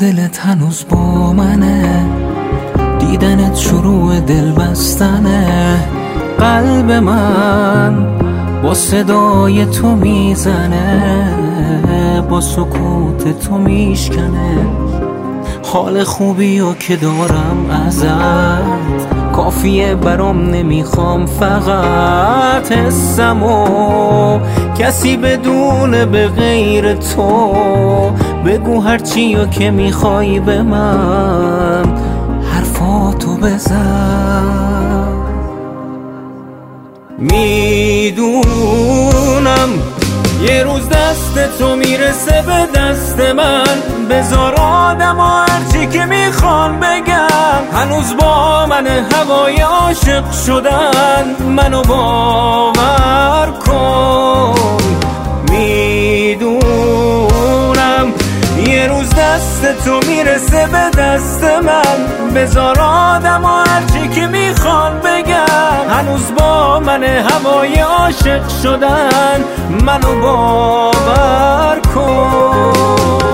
دلت هنوز با منه، دیدنت شروع دل بستنه. قلب من با صدای تو میزنه، با سکوت تو میشکنه. حال خوبی رو که دارم ازت کافیه برام، نمیخوام فقط حسمو کسی بدونه به غیر تو. بگو هرچی رو که میخوای به من، حرفاتو بزن. میدونم یه روز دست تو میرسه به دست من، بذار آدم و هرچی که میخوان بگم. هنوز با من هوای عاشق شدن، منو باور کن. میدونم یه روز دست تو میرسه به دست من، بذار آدم و هرچی که میخوان بگم. هنوز با من هوای عاشق شدن، منو باور کن.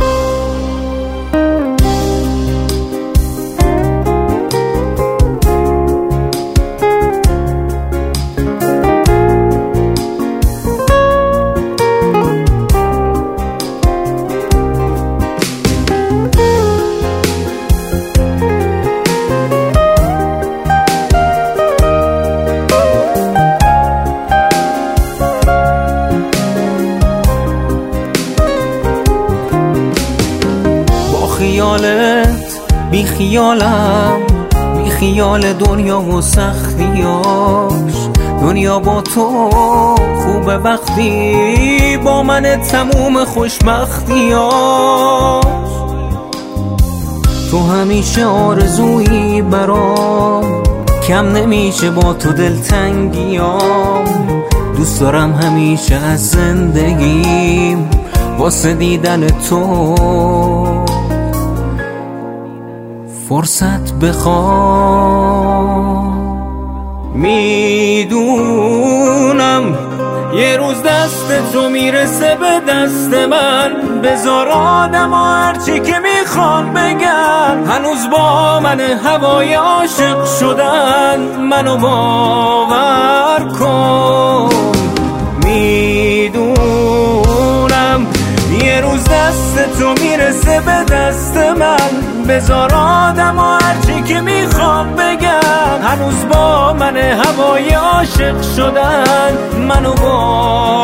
خیالت بی خیالم، بی خیال دنیا و سختیاش. دنیا با تو خوبه وقتی با من تموم خوشبختیاش. تو همیشه آرزویی برام، کم نمیشه با تو دلتنگیام. دوست دارم همیشه از زندگیم واسه دیدن تو فرصت بخوام. میدونم یه روز دست تو میرسه به دست من، بذار آدم و هرچی که میخوان بگن. هنوز با من هوای عاشق شدن، منو باور کن. میدونم یه روز دست تو میرسه به دست من، بذار آدم و هرچی که میخوان بگن. هنوز با من هوای عاشق شدن، منو با